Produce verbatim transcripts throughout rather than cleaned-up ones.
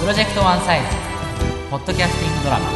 プロジェクトワンサイズポッドキャスティングドラマ。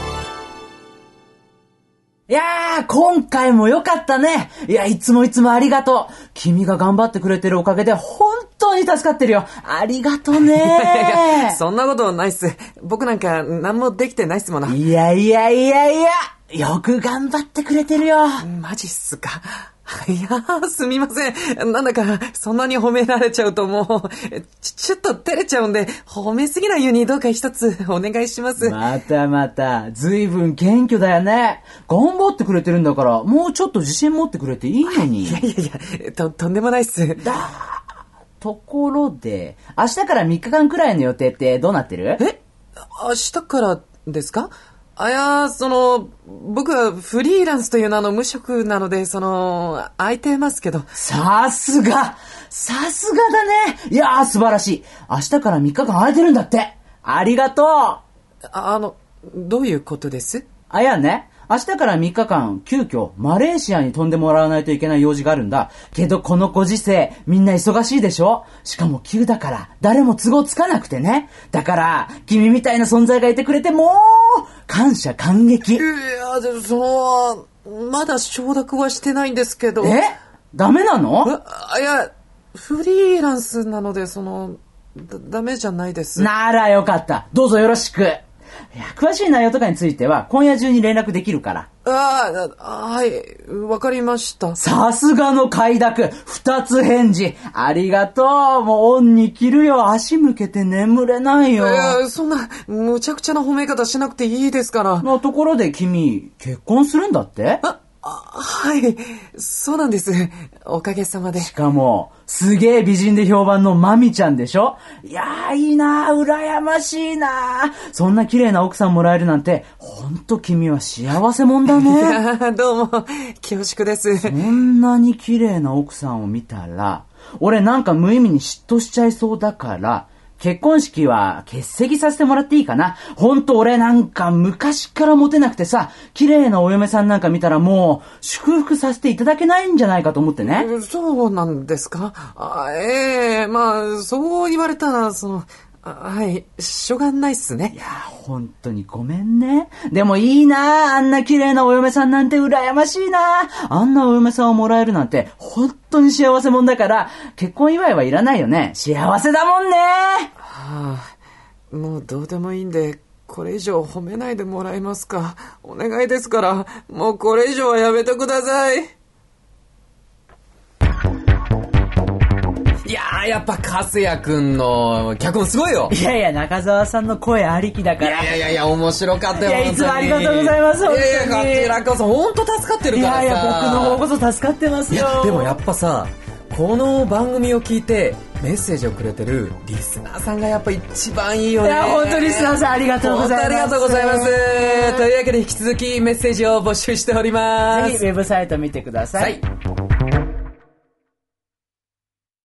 いやー、今回も良かったね。いや、いつもいつもありがとう。君が頑張ってくれてるおかげで本当に助かってるよ。ありがとねいや、そんなことないっす。僕なんか何もできてないっすもの。 いやいやいやいや、よく頑張ってくれてるよ。 マジっすか。いやー、すみません。なんだか、そんなに褒められちゃうともう、ち、ちょっと照れちゃうんで、褒めすぎないようにどうか一つお願いします。 またまた、ずいぶん謙虚だよね。頑張ってくれてるんだから、もうちょっと自信持ってくれていいのに。 いやいやいや、と、とんでもないっす。 だ、ところで、明日からみっかかんくらいの予定ってどうなってる？ え？明日からですか？あ、いや、その、僕はフリーランスという名の無職なので、その、空いてますけど。 さすがさすがだね。いやー、素晴らしい。明日からみっかかん空いてるんだって。ありがとう。あ、 あの、どういうことです？ あ、いやね。明日からみっかかん、急遽、マレーシアに飛んでもらわないといけない用事があるんだ。けど、このご時世、みんな忙しいでしょ？しかも急だから、誰も都合つかなくてね。だから、君みたいな存在がいてくれて、もう、感謝感激。 いや、でもその、まだ承諾はしてないんですけど。 え？ダメなの？ あ、いや、フリーランスなので、その、だ、ダメじゃないです。 ならよかった。どうぞよろしく。いや、詳しい内容とかについては今夜中に連絡できるから。 ああ、はい、わかりました。 さすがの快諾、二つ返事。ありがとう。もう恩に着るよ。足向けて眠れないよ。 いや、そんなむちゃくちゃな褒め方しなくていいですから。 のところで君、結婚するんだって？ あ、あ、はい、そうなんです。おかげさまで。 しかも、すげえ美人で評判のマミちゃんでしょ？いやー、いいなー、羨ましいなー。そんな綺麗な奥さんもらえるなんて、ほんと君は幸せもんだね。 どうも、恐縮です。 そんなに綺麗な奥さんを見たら、俺なんか無意味に嫉妬しちゃいそうだから、結婚式は欠席させてもらっていいかな。ほんと俺なんか昔からモテなくてさ、綺麗なお嫁さんなんか見たらもう祝福させていただけないんじゃないかと思ってね。 そうなんですか？あ、ええ、まあそう言われたら、その、はい、しょうがないっすね。 いや、本当にごめんね。でもいいな、あんな綺麗なお嫁さんなんて羨ましいな。あんなお嫁さんをもらえるなんて本当に幸せもんだから、結婚祝いはいらないよね。幸せだもんね。 はあ、もうどうでもいいんで、これ以上褒めないでもらえますか？お願いですから、もうこれ以上はやめてください。いやー、やっぱカスヤくんの脚本すごいよ。 いやいや、中澤さんの声ありきだから。 いやいやいや、面白かったよ。 いや、いつもありがとうございます。 いやいや、こちらこそ本当助かってるからさ。 いやいや、僕の方こそ助かってますよ。 いや、でもやっぱさ、この番組を聞いてメッセージをくれてるリスナーさんがやっぱ一番いいよね。 いや、本当リスナーさんありがとうございます。 本当ありがとうございます。というわけで引き続きメッセージを募集しております。 ぜひウェブサイト見てください。 はい。